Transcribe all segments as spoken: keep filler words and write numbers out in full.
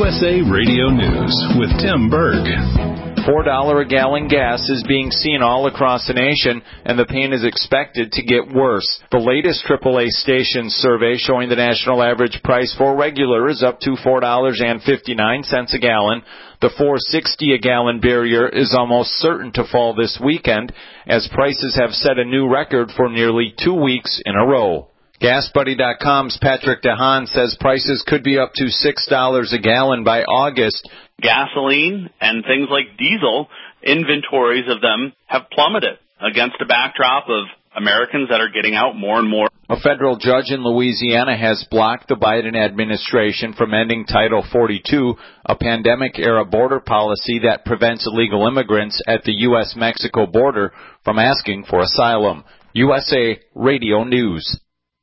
S A Radio News with Tim Berg. four dollars a gallon gas is being seen all across the nation, and the pain is expected to get worse. The latest triple A station survey showing the national average price for regular is up to four dollars and fifty-nine cents a gallon. The four dollars and sixty cents a gallon barrier is almost certain to fall this weekend, as prices have set a new record for nearly two weeks in a row. Gas Buddy dot com's Patrick DeHaan says prices could be up to six dollars a gallon by August. Gasoline and things like diesel, inventories of them have plummeted against a backdrop of Americans that are getting out more and more. A federal judge in Louisiana has blocked the Biden administration from ending Title forty-two, a pandemic-era border policy that prevents illegal immigrants at the U S Mexico border from asking for asylum. U S A Radio News.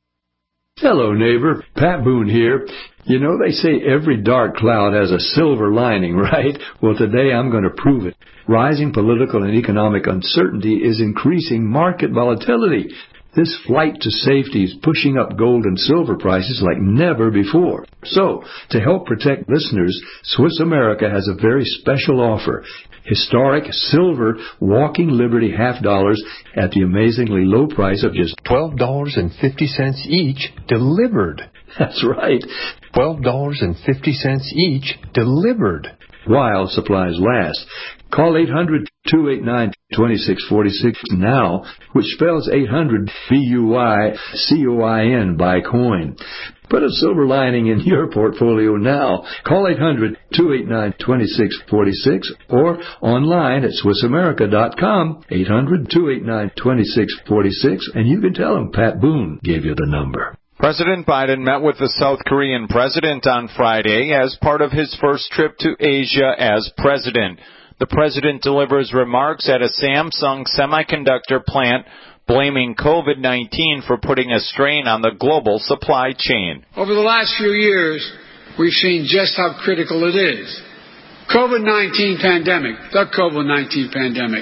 Hello, neighbor. Pat Boone here. You know, they say every dark cloud has a silver lining, right? Well, today I'm going to prove it. Rising political and economic uncertainty is increasing market volatility. This flight to safety is pushing up gold and silver prices like never before. So, to help protect listeners, Swiss America has a very special offer. Historic silver Walking Liberty half dollars at the amazingly low price of just twelve dollars and fifty cents each, delivered. That's right. twelve dollars and fifty cents each, delivered. While supplies last. Call eight hundred, two eight nine, two six four six now, which spells eight hundred B U Y C O I N, buy coin. Put a silver lining in your portfolio now. Call eight hundred, two eight nine, two six four six or online at Swiss America dot com, eight hundred, two eight nine, two six four six, and you can tell them Pat Boone gave you the number. President Biden met with the South Korean president on Friday as part of his first trip to Asia as president. The president delivers remarks at a Samsung semiconductor plant, blaming COVID nineteen for putting a strain on the global supply chain. Over the last few years, we've seen just how critical it is. COVID nineteen pandemic, the COVID nineteen pandemic,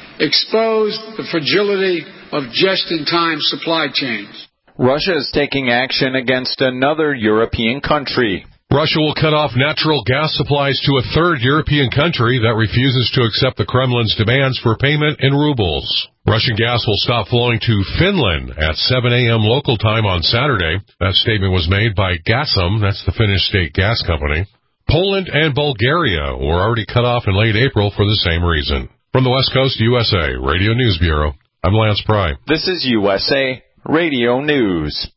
exposed the fragility of just-in-time supply chains. Russia is taking action against another European country. Russia will cut off natural gas supplies to a third European country that refuses to accept the Kremlin's demands for payment in rubles. Russian gas will stop flowing to Finland at seven a.m. local time on Saturday. That statement was made by Gazprom, that's the Finnish state gas company. Poland and Bulgaria were already cut off in late April for the same reason. From the West Coast U S A Radio News Bureau, I'm Lance Pry. This is U S A Radio News.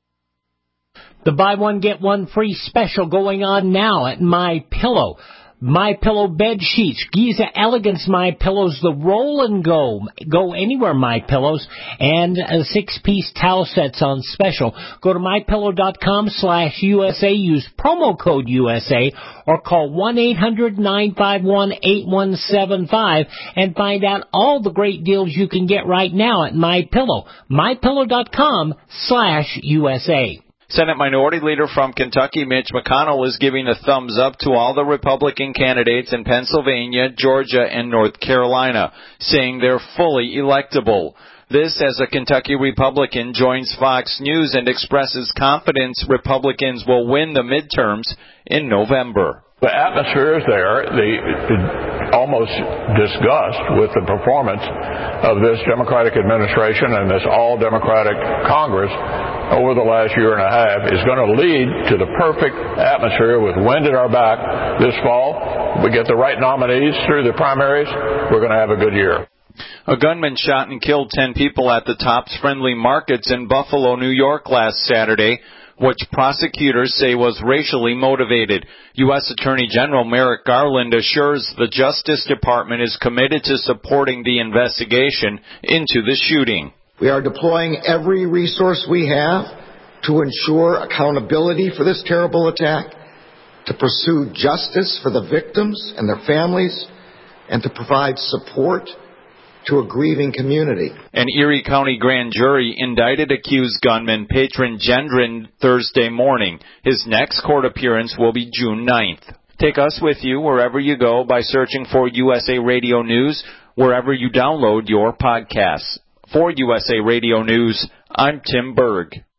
The buy one, get one free special going on now at MyPillow. MyPillow bed sheets, Giza Elegance MyPillows, the roll and go, go anywhere MyPillows, and uh, six-piece towel sets on special. Go to MyPillow.com slash USA, use promo code U S A, or call one eight hundred, nine five one, eight one seven five and find out all the great deals you can get right now at MyPillow. MyPillow.com slash USA. Senate Minority Leader from Kentucky, Mitch McConnell, is giving a thumbs up to all the Republican candidates in Pennsylvania, Georgia, and North Carolina, saying they're fully electable. This as a Kentucky Republican joins Fox News and expresses confidence Republicans will win the midterms in November. The atmosphere is there, the, the almost disgust with the performance of this Democratic administration and this all-Democratic Congress over the last year and a half is going to lead to the perfect atmosphere with wind at our back this fall. We get the right nominees through the primaries, we're going to have a good year. A gunman shot and killed ten people at the Tops Friendly Markets in Buffalo, New York last Saturday, which prosecutors say was racially motivated. U S Attorney General Merrick Garland assures the Justice Department is committed to supporting the investigation into the shooting. We are deploying every resource we have to ensure accountability for this terrible attack, to pursue justice for the victims and their families, and to provide support to a grieving community. An Erie County grand jury indicted accused gunman Patron Gendron Thursday morning. His next court appearance will be June ninth. Take us with you wherever you go by searching for U S A Radio News, wherever you download your podcasts. For U S A Radio News, I'm Tim Berg.